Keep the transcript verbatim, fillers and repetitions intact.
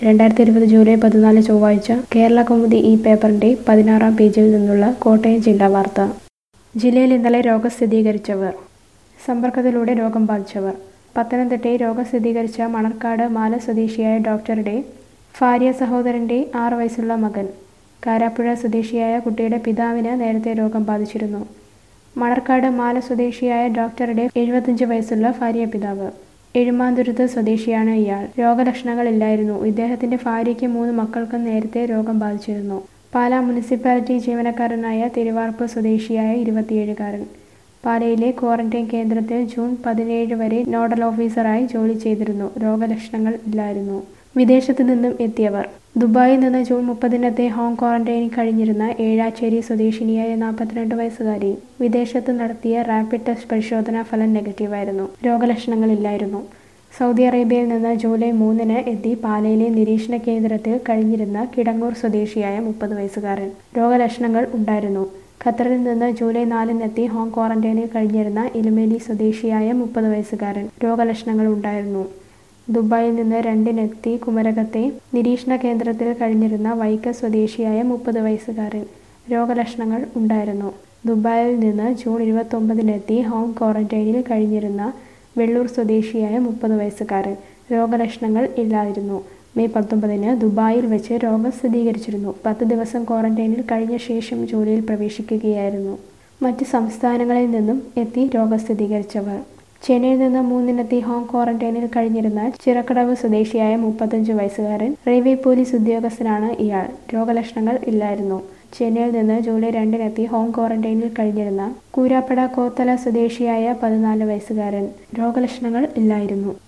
രണ്ടായിരത്തി ഇരുപത് ജൂലൈ പതിനാല് ചൊവ്വാഴ്ച കേരളകൗമുദി ഈ പേപ്പറിന്റെ പതിനാറാം പേജിൽ നിന്നുള്ള കോട്ടയം ജില്ലാ വാർത്ത. ജില്ലയിൽ ഇന്നലെ രോഗം സ്ഥിരീകരിച്ചവർ. സമ്പർക്കത്തിലൂടെ രോഗം ബാധിച്ചവർ. പത്തനംതിട്ടയിൽ രോഗം സ്ഥിരീകരിച്ച മണർക്കാട് മാല സ്വദേശിയായ ഡോക്ടറുടെ ഭാര്യ സഹോദരന്റെ ആറ് വയസ്സുള്ള മകൻ. കാരാപ്പുഴ സ്വദേശിയായ കുട്ടിയുടെ പിതാവിന് നേരത്തെ രോഗം ബാധിച്ചിരുന്നു. മണർക്കാട് മാല സ്വദേശിയായ ഡോക്ടറുടെ എഴുപത്തഞ്ച് വയസ്സുള്ള ഭാര്യ പിതാവ്. എഴുമാന്തുരുത്ത് സ്വദേശിയാണ് ഇയാൾ. രോഗലക്ഷണങ്ങളില്ലായിരുന്നു. ഇദ്ദേഹത്തിന്റെ ഭാര്യയ്ക്ക് മൂന്ന് മക്കൾക്കും നേരത്തെ രോഗം ബാധിച്ചിരുന്നു. പാലാ മുനിസിപ്പാലിറ്റി ജീവനക്കാരനായ തിരുവാർപ്പ് സ്വദേശിയായ ഇരുപത്തിയേഴുകാരൻ. പാലയിലെ ക്വാറന്റൈൻ കേന്ദ്രത്തിൽ ജൂൺ പതിനേഴ് വരെ നോഡൽ ഓഫീസറായി ജോലി ചെയ്തിരുന്നു. രോഗലക്ഷണങ്ങൾ ഇല്ലായിരുന്നു. വിദേശത്തു നിന്നും എത്തിയവർ. ദുബായിൽ നിന്ന് ജൂൺ മുപ്പതിനത്തെ ഹോം ക്വാറന്റൈനിൽ കഴിഞ്ഞിരുന്ന ഏഴാച്ചേരി സ്വദേശിനിയായ നാൽപ്പത്തിരണ്ട് വയസ്സുകാരി. വിദേശത്ത് നടത്തിയ റാപ്പിഡ് ടെസ്റ്റ് പരിശോധനാ ഫലം നെഗറ്റീവായിരുന്നു. രോഗലക്ഷണങ്ങളില്ലായിരുന്നു. സൗദി അറേബ്യയിൽ നിന്ന് ജൂലൈ മൂന്നിന് എത്തി പാലയിലെ നിരീക്ഷണ കേന്ദ്രത്തിൽ കഴിഞ്ഞിരുന്ന കിടങ്ങൂർ സ്വദേശിയായ മുപ്പത് വയസ്സുകാരൻ. രോഗലക്ഷണങ്ങൾ ഉണ്ടായിരുന്നു. ഖത്തറിൽ നിന്ന് ജൂലൈ നാലിനെത്തി ഹോം ക്വാറന്റൈനിൽ കഴിഞ്ഞിരുന്ന ഇലുമേലി സ്വദേശിയായ മുപ്പത് വയസ്സുകാരൻ. രോഗലക്ഷണങ്ങൾ ഉണ്ടായിരുന്നു. ദുബായിൽ നിന്ന് രണ്ടിനെത്തി കുമരകത്തെ നിരീക്ഷണ കേന്ദ്രത്തിൽ കഴിഞ്ഞിരുന്ന വൈക്കം സ്വദേശിയായ മുപ്പത് വയസ്സുകാരൻ. രോഗലക്ഷണങ്ങൾ ഉണ്ടായിരുന്നു. ദുബായിൽ നിന്ന് ജൂൺ ഇരുപത്തൊമ്പതിനെത്തി ഹോം ക്വാറന്റൈനിൽ കഴിഞ്ഞിരുന്ന വെള്ളൂർ സ്വദേശിയായ മുപ്പത് വയസ്സുകാരൻ. രോഗലക്ഷണങ്ങൾ ഇല്ലായിരുന്നു. മെയ് പത്തൊമ്പതിന് ദുബായിൽ വെച്ച് രോഗം സ്ഥിരീകരിച്ചിരുന്നു. പത്ത് ദിവസം ക്വാറന്റൈനിൽ കഴിഞ്ഞ ശേഷം ജോലിയിൽ പ്രവേശിക്കുകയായിരുന്നു. മറ്റ് സംസ്ഥാനങ്ങളിൽ നിന്നും എത്തി രോഗം സ്ഥിരീകരിച്ചവർ. ചെന്നൈയിൽ നിന്ന് മൂന്നിനെത്തി ഹോം ക്വാറന്റൈനിൽ കഴിഞ്ഞിരുന്ന ചിറക്കടവ് സ്വദേശിയായ മുപ്പത്തഞ്ച് വയസ്സുകാരൻ. റെയിൽവേ പോലീസ് ഉദ്യോഗസ്ഥനാണ് ഇയാൾ. രോഗലക്ഷണങ്ങൾ ഇല്ലായിരുന്നു. ചെന്നൈയിൽ നിന്ന് ജൂലൈ രണ്ടിനെത്തി ഹോം ക്വാറന്റൈനിൽ കഴിഞ്ഞിരുന്ന കൂരാപ്പട കോത്തല സ്വദേശിയായ പതിനാല് വയസ്സുകാരൻ. രോഗലക്ഷണങ്ങൾ ഇല്ലായിരുന്നു.